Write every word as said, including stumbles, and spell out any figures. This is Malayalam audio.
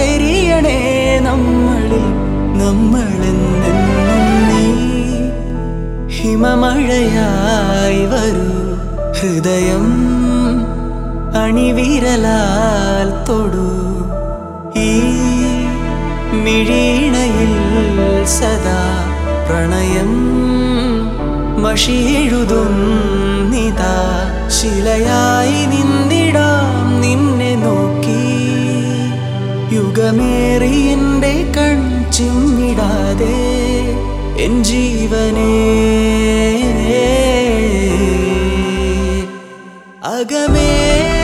എരിയണേ നമ്മളിൽ നമ്മളെന്നെന്നും നീ ഹിമമഴയായി വരൂ ഹൃദയം അണിവിരലാൽ തൊടൂ ഈ മിഴീണയിൽ സദാ പ്രണയം മഷിയെഴുതുന്നിതാ ശിലയായി നിന്നിടാം നിന്നെ നോക്കി യുഗമേറി എൻ്റെ കൺ ചിമ്മിടാതെ എൻ ജീവനേ അകമേ